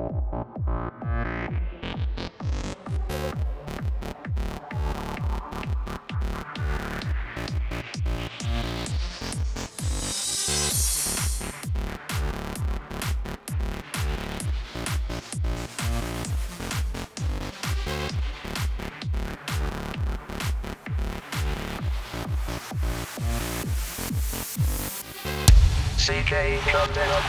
CK Content.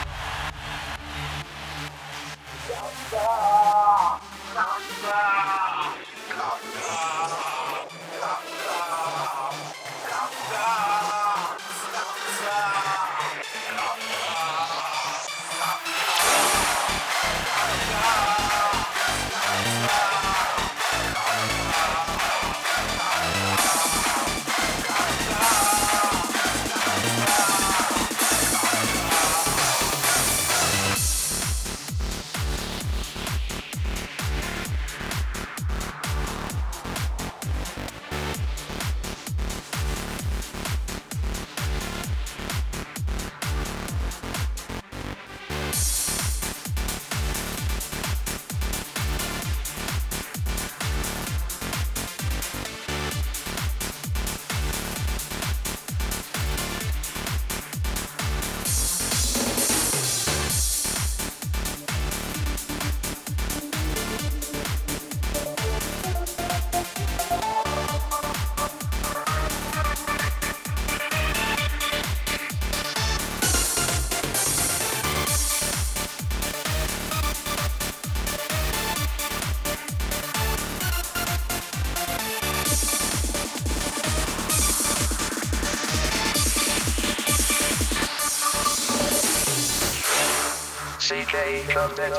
CK Content.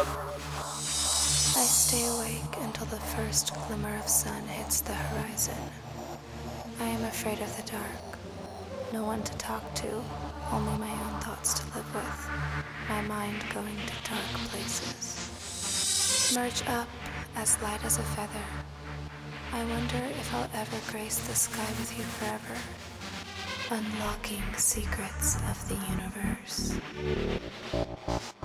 I stay awake until the first glimmer of sun hits the horizon. I am afraid of the dark. No one to talk to, only my own thoughts to live with. My mind going to dark places. Merge up, as light as a feather. I wonder if I'll ever grace the sky with you forever. Unlocking secrets of the universe.